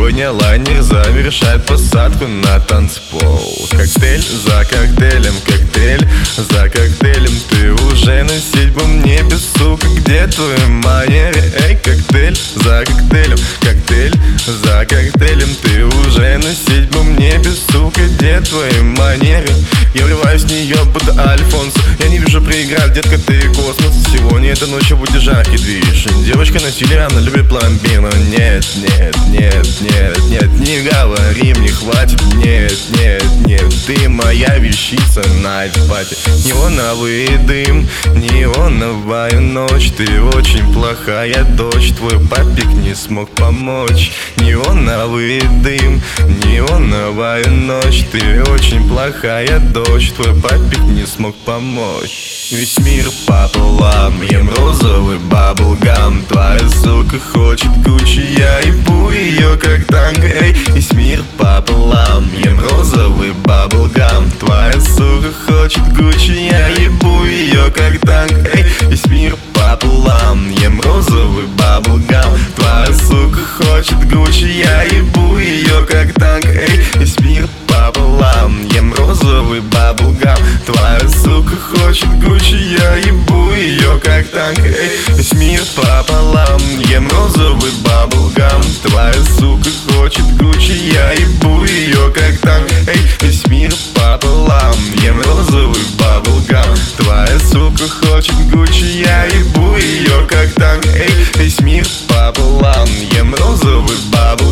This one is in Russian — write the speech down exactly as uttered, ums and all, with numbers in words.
Сегодня лайнер завершает посадку на танцпол. Коктейль за коктейлем, коктейль за коктейлем. Ты уже на седьмом небе, сука, где твои манеры? Эй, коктейль за коктейлем, коктейль за коктейлем. Ты уже на седьмом небе, сука, где твои манеры? Я врываюсь в нее, будто Альфонс. Я не вижу проиграть, детка, ты космос. Сегодня эта ночь будет жаркий движ. Девочка на стиле, она любит пломбир. Но нет, нет, нет, нет, нет, не говори, мне хватит. Нет, нет, нет, ты моя вещица, найт пати. Неоновый дым, неоновая ночь. Ты очень плохая дочь, твой папик не смог помочь. Неоновый дым, неоновая ночь. Ты очень плохая дочь, твой папик не смог помочь. Весь мир пополам, ем розовый баблгам. Твоя сука хочет Гуччи, я ебу ее как танк. Эй, весь мир пополам, ем розовый баблгам. Твоя сука хочет Гуччи, я ебу ее как танк. Эй, весь мир пополам, ем розовый баблгам. Твоя сука хочет Гуччи, я ебу ее как танк. Эй, весь мир пополам, ем розовый баблгам. Твоя сука хочет Гуччи, я ебу ее как танк. Эй, весь мир пополам, ем розовый баблгам. Твоя сука хочет Гуччи, я ебу ее как танк. Эй, весь мир пополам, ем розовый баблгам. Твоя сука хочет Гуччи, я ебу ее как танк. Эй, весь мир пополам, ем розовый баблгам.